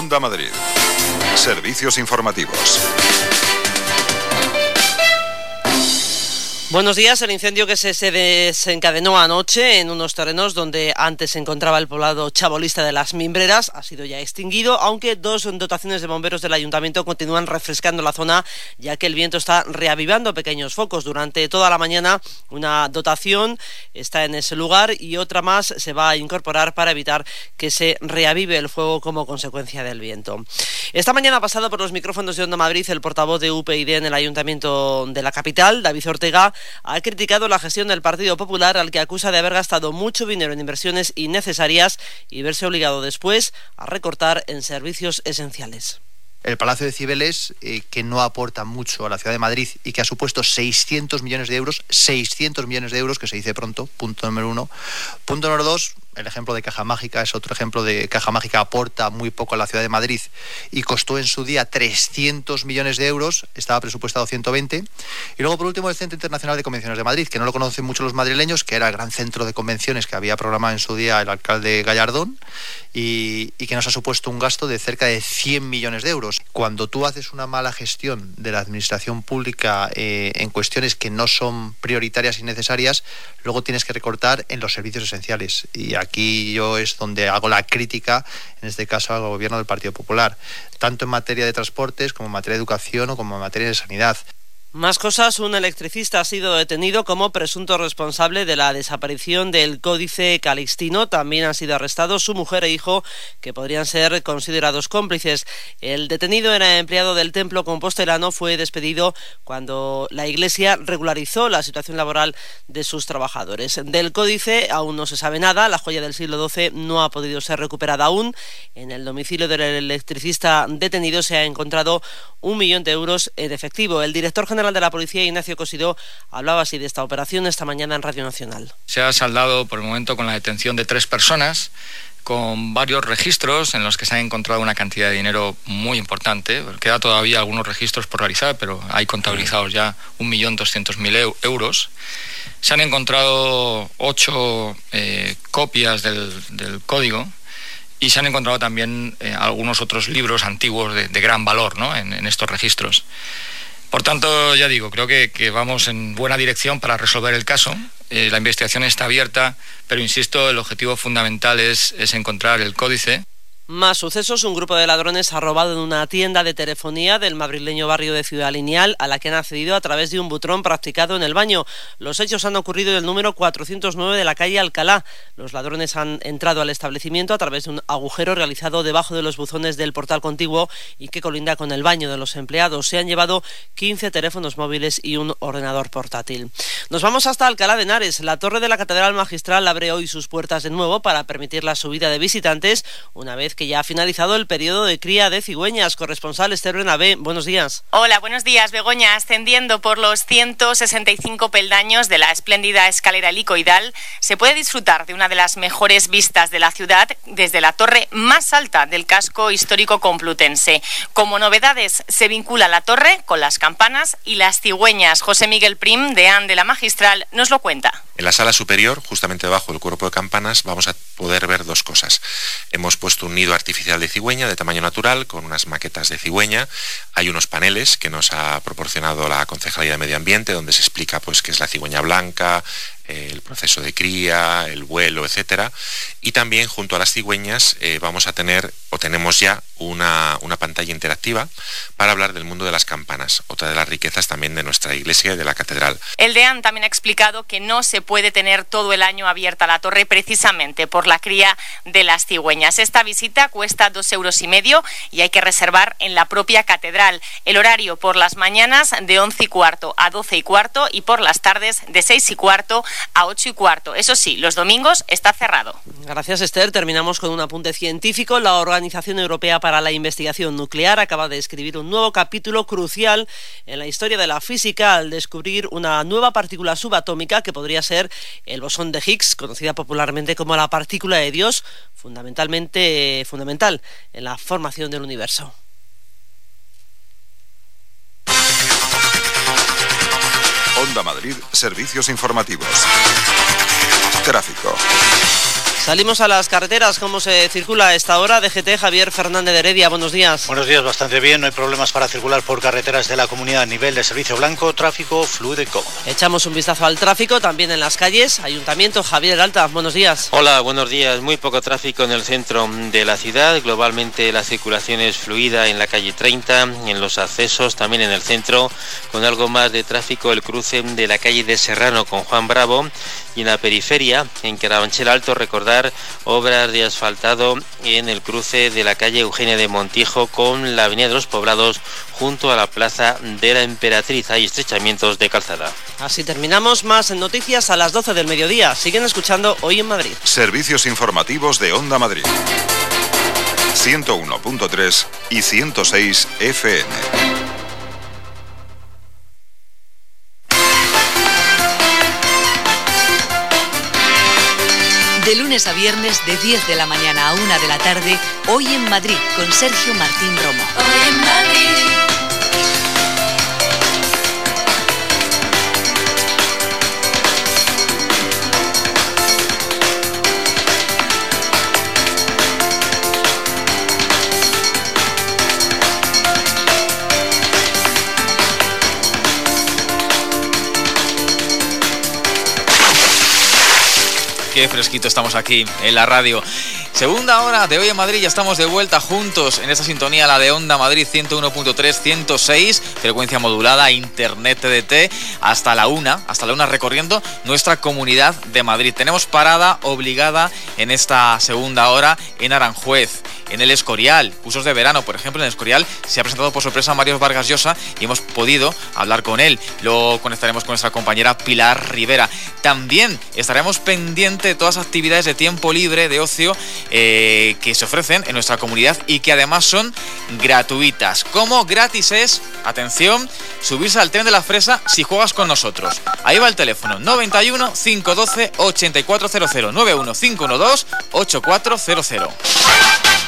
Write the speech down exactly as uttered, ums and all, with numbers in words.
Onda Madrid. Servicios informativos. Buenos días. El incendio que se, se desencadenó anoche en unos terrenos donde antes se encontraba el poblado chabolista de Las Mimbreras ha sido ya extinguido, aunque dos dotaciones de bomberos del ayuntamiento continúan refrescando la zona, ya que el viento está reavivando pequeños focos. Durante toda la mañana una dotación está en ese lugar y otra más se va a incorporar para evitar que se reavive el fuego como consecuencia del viento. Esta mañana ha pasado por los micrófonos de Onda Madrid el portavoz de U P YD en el ayuntamiento de la capital, David Ortega. Ha criticado la gestión del Partido Popular, al que acusa de haber gastado mucho dinero en inversiones innecesarias y verse obligado después a recortar en servicios esenciales. El Palacio de Cibeles, eh, que no aporta mucho a la ciudad de Madrid y que ha supuesto seiscientos millones de euros, seiscientos millones de euros, que se dice pronto, punto número uno. Punto número dos, el ejemplo de Caja Mágica es otro ejemplo de Caja Mágica, aporta muy poco a la ciudad de Madrid y costó en su día trescientos millones de euros, estaba presupuestado ciento veinte. Y luego, por último, el Centro Internacional de Convenciones de Madrid, que no lo conocen mucho los madrileños, que era el gran centro de convenciones que había programado en su día el alcalde Gallardón y, y que nos ha supuesto un gasto de cerca de cien millones de euros. Cuando tú haces una mala gestión de la administración pública eh, en cuestiones que no son prioritarias y necesarias, luego tienes que recortar en los servicios esenciales. Y aquí yo es donde hago la crítica, en este caso al gobierno del Partido Popular, tanto en materia de transportes como en materia de educación o como en materia de sanidad. Más cosas. Un electricista ha sido detenido como presunto responsable de la desaparición del Códice Calixtino. También han sido arrestados su mujer e hijo, que podrían ser considerados cómplices. El detenido era empleado del templo compostelano. Fue despedido cuando la Iglesia regularizó la situación laboral de sus trabajadores. Del Códice aún no se sabe nada. La joya del siglo doce no ha podido ser recuperada aún. En el domicilio del electricista detenido se ha encontrado un millón de euros en efectivo. El director general de la Policía, Ignacio Cosidó, hablaba así de esta operación esta mañana en Radio Nacional. Se ha saldado por el momento con la detención de tres personas, con varios registros en los que se ha encontrado una cantidad de dinero muy importante. Queda todavía algunos registros por realizar, pero hay contabilizados ya un millón doscientos mil euros. Se han encontrado ocho eh, copias del, del código y se han encontrado también eh, algunos otros libros antiguos de, de gran valor, ¿no?, en, en estos registros. Por tanto, ya digo, creo que, que vamos en buena dirección para resolver el caso. Eh, la investigación está abierta, pero insisto, el objetivo fundamental es, es encontrar el códice. Más sucesos. Un grupo de ladrones ha robado en una tienda de telefonía del madrileño barrio de Ciudad Lineal, a la que han accedido a través de un butrón practicado en el baño. Los hechos han ocurrido en el número cuatrocientos nueve de la calle Alcalá. Los ladrones han entrado al establecimiento a través de un agujero realizado debajo de los buzones del portal contiguo y que colinda con el baño de los empleados. Se han llevado quince teléfonos móviles y un ordenador portátil. Nos vamos hasta Alcalá de Henares. La torre de la Catedral Magistral abre hoy sus puertas de nuevo para permitir la subida de visitantes, una vez que ya ha finalizado el periodo de cría de cigüeñas. Corresponsal Esther Benabé, buenos días. Hola, buenos días, Begoña. Ascendiendo por los ciento sesenta y cinco peldaños de la espléndida escalera helicoidal, se puede disfrutar de una de las mejores vistas de la ciudad desde la torre más alta del casco histórico complutense. Como novedades, se vincula la torre con las campanas y las cigüeñas. José Miguel Prim, deán de la Magistral, nos lo cuenta. En la sala superior, justamente debajo del cuerpo de campanas, vamos a poder ver dos cosas. Hemos puesto un nido artificial de cigüeña de tamaño natural con unas maquetas de cigüeña. Hay unos paneles que nos ha proporcionado la Concejalía de Medio Ambiente donde se explica pues qué es la cigüeña blanca, el proceso de cría, el vuelo, etcétera. Y también junto a las cigüeñas eh, vamos a tener o tenemos ya una, una pantalla interactiva para hablar del mundo de las campanas, otra de las riquezas también de nuestra iglesia y de la catedral. El deán también ha explicado que no se puede tener todo el año abierta la torre precisamente por la cría de las cigüeñas. Esta visita cuesta dos euros y medio y hay que reservar en la propia catedral. El horario por las mañanas de once y cuarto a doce y cuarto y por las tardes de seis y cuarto a ocho y cuarto. Eso sí, los domingos está cerrado. Gracias, Esther. Terminamos con un apunte científico. La Organización Europea para la Investigación Nuclear acaba de escribir un nuevo capítulo crucial en la historia de la física al descubrir una nueva partícula subatómica que podría ser el bosón de Higgs, conocida popularmente como la partícula de Dios, fundamentalmente fundamental en la formación del universo. Onda Madrid, servicios informativos. Tráfico. Salimos a las carreteras. ¿Cómo se circula a esta hora? D G T, Javier Fernández de Heredia, buenos días. Buenos días, bastante bien. No hay problemas para circular por carreteras de la comunidad a nivel de servicio blanco. Tráfico fluido y cómodo. Echamos un vistazo al tráfico también en las calles. Ayuntamiento, Javier Alta, buenos días. Hola, buenos días. Muy poco tráfico en el centro de la ciudad. Globalmente la circulación es fluida en la calle treinta, en los accesos, también en el centro, con algo más de tráfico el cruce de la calle de Serrano con Juan Bravo, y en la periferia, en Carabanchel Alto, recordar obras de asfaltado en el cruce de la calle Eugenia de Montijo con la avenida de los Poblados junto a la plaza de la Emperatriz. Hay estrechamientos de calzada. Así terminamos. Más en noticias a las doce del mediodía. Siguen escuchando Hoy en Madrid. Servicios informativos de Onda Madrid. ciento uno punto tres y ciento seis F M. De lunes a viernes, de diez de la mañana a una de la tarde, Hoy en Madrid, con Sergio Martín Romo. Hoy en Madrid. Qué fresquito estamos aquí en la radio. Segunda hora de Hoy en Madrid, ya estamos de vuelta juntos en esta sintonía, la de Onda Madrid ciento uno punto tres, ciento seis, frecuencia modulada, internet T D T, hasta la una, hasta la una recorriendo nuestra comunidad de Madrid. Tenemos parada obligada en esta segunda hora en Aranjuez, en el Escorial, cursos de verano, por ejemplo. En el Escorial se ha presentado por sorpresa Mario Vargas Llosa y hemos podido hablar con él. Luego conectaremos con nuestra compañera Pilar Rivera. También estaremos pendientes de todas las actividades de tiempo libre, de ocio, eh, que se ofrecen en nuestra comunidad y que además son gratuitas. Como gratis es, atención, subirse al tren de la fresa si juegas con nosotros. Ahí va el teléfono, noventa y uno, cinco uno dos, ocho cuatro cero cero, noventa y uno, cinco uno dos, ocho cuatro cero cero.